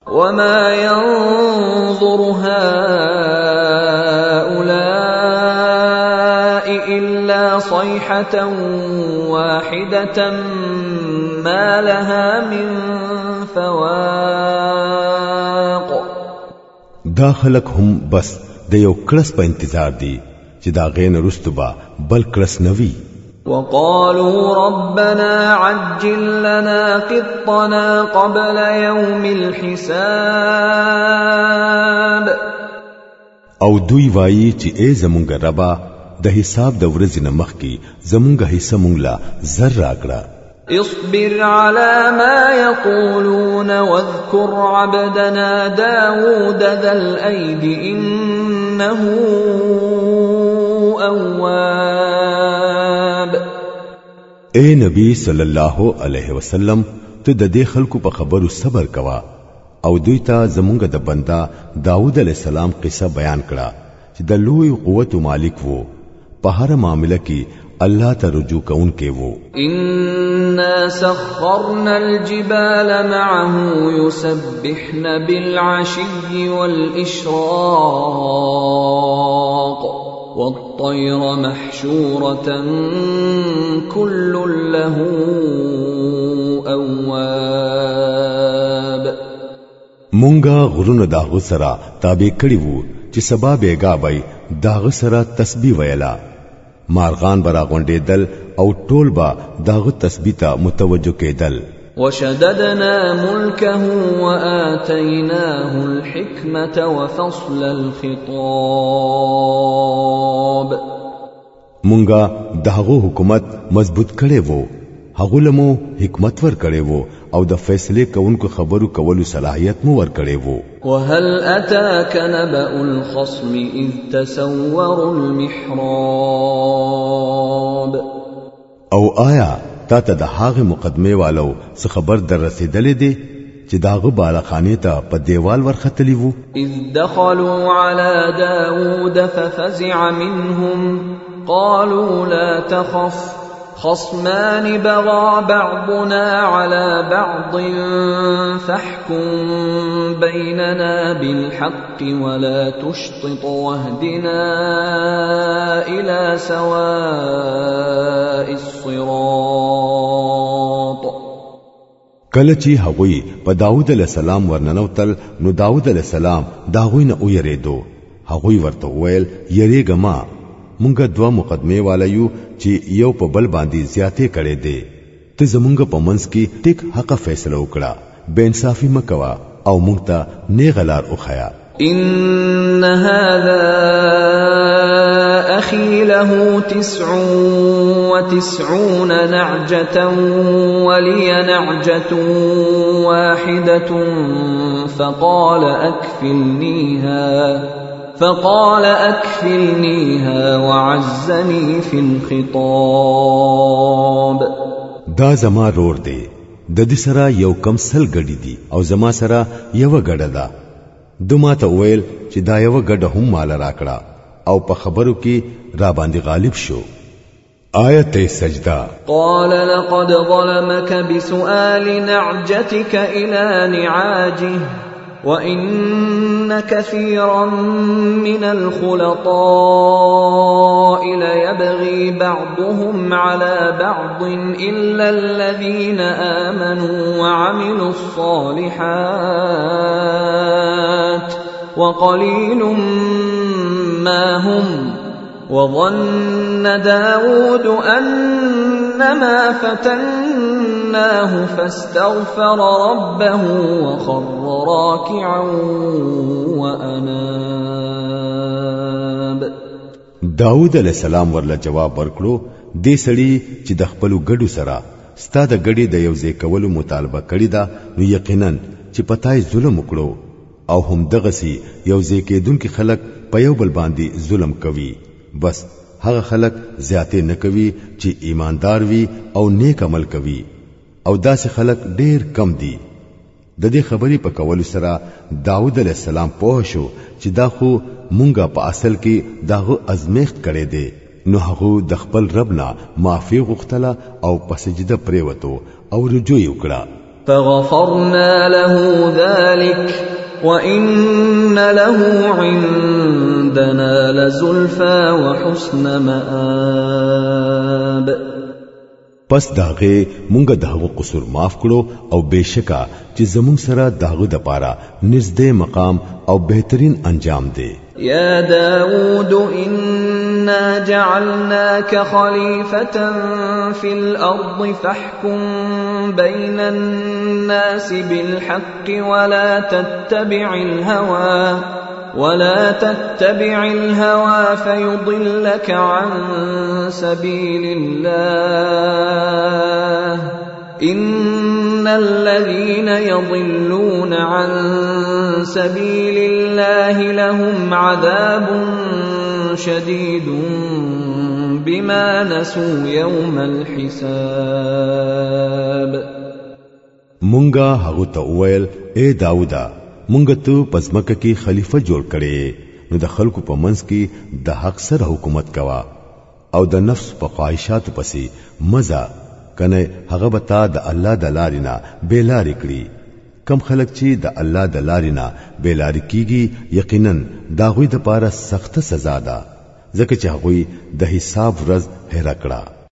وما ينظر هؤلاء إلا صيحة واحدة ما لها من فواق. دا خلق هم بس د یو کلس په انتظار دي چې دا غین رستبا بل کلس نوي. وقالوا ربنا عجل لنا قطنا قبل يوم الحساب. او دوی وایي چې ای زمونږ ربا د حساب د ورځې نه مخکې زمونږ حصہ مونږ لا زر راکړه. اصبر على ما يقولون واذكر عبدنا داود ذا الأيد إنه أواب. اے نبی صلی الله علیه وسلم ته د دې خلکو په خبرو صبر کوا او دوی ته زمونږ د بندا داود علیہ السلام قصه بیان کړه چې د لوی قوت مالک وو په هر معاملې کې الله ته رجوع کوونکی وو. إنا سخرنا الجبال معه يسبحن بالعشي والإشراق والطير محشورة كل له أواب. مونږه غرونه داغه سره تابع کړی وو چې سبا بیګا وای داغه سره تسبیح ویلا مارغان برا غونډېدل او ټول با داغه تسبیح ته متوجه کېدل. وشددنا ملكه وآتيناه الحكمة وفصل الخطاب. مونږه داغه حکومت مضبوط کړي وو هغه لمو حکمت ور کړي وو او د فیصله کوونکو خبرو کولو صلاحیت مو ور کړي وو. وهل أتاك نبأ الخصم إذ تسوروا المحراب. او آیا تا ته د هغه مقدمه والو څه خبر در رسیدلې دي چې داغه بالخانه ته په دیوال ورختلی وو؟ إذ دخلوا على داود ففزع منهم قالوا لا تخف خصمان بغى بعضنا على بعض فاحكم بيننا بالحق ولا تشطط واهدنا إلى سواء الصراط. کله چې هغوی په داود علیہ السلام ورننوتل نو داود علیہ السلام داغوی نه ویریدو. هغوی ورته ویل یریګه ما مونږه دوا مقدمه والایو چې یو په بل باندې زیاتې کړي دي. ته زمونږ په منځ کې ټیک حق فیصله وکړه بے انصافي مکوا او مونږ ته نیغلار اوخیا. إن هذا أخي له 99 نعجة ولي نعجة واحدة فقال أكفلنيها وعزني في الخطاب. دا زما رور دی د دې سره یو کم سل غړي دي او زما سره یو غړه ده. دوما ته ویل چې دا یو غړه هم مال راکړه او په خبرو کې را باندې غالب شو. آیت سجدہ. قال لقد ظلمك بسؤال نعجتك إلى نعاجه وإن كثيرا من الخلطاء ليبغي بعضهم على بعض إلا الذين آمنوا وعملوا الصالحات وقليل ما هم. وظن داود أنما فتناه فاستغفر ربه وخر راكعا وأناب. داود علیہ السلام ورله جواب ورکړو دې سړي چې د خپل ګډو سره ستا د ګډي د یو ځای کولو مطالبه کړې ده نو یقینا چې پتاي ظلم وکړو او هم دغه سي یو ځای کېدونکو خلک په یو بل باندې ظلم کوي. بس هغه خلک زیاتې نه کوي چې ایماندار وي او نیک عمل کوي او داسې خلک ډېر کم دي. د دې خبرې په کولو سره داود علیہ السلام پوه شو چې دا خو مونږه په اصل کې داغه ازمیخت کړي دي. نو هغه د خپل رب نه معافي غوښتله او په سجده پریوتو او رجوع وکړه. فغفرنا له ذلك وإن له عندنا لزلفى وحسن مآب. پس داغه مونږه دغه قصور معاف کړو او بهشکه چې زمونږ سره داغه د پاره نږدې مقام او بهترین انجام دی. يا داود إنا جعلناك خليفة في الأرض فاحكم بين الناس بالحق ولا تتبع الهوى فيضلك عن سبيل الله إن الذين يضلون عن سبيل الله لهم عذاب شديد بما نسوا يوم الحساب. مونږه هغه ته وویل اے داوودا مونږ ته پزمکه کې خلیفہ جوړ کړي نو د خلکو په منځ کې د حق سره حکومت کوا او د نفس په خواهشاتو پسې مزه کنه هغه بتا د الله د لارینا بیلاری کړي. کم خلک چې د الله د لارینا بیلاری کیږي یقینا داغوی د پاره سخت سزا ده ځکه چې هغه د حساب ورځ هېر کړه.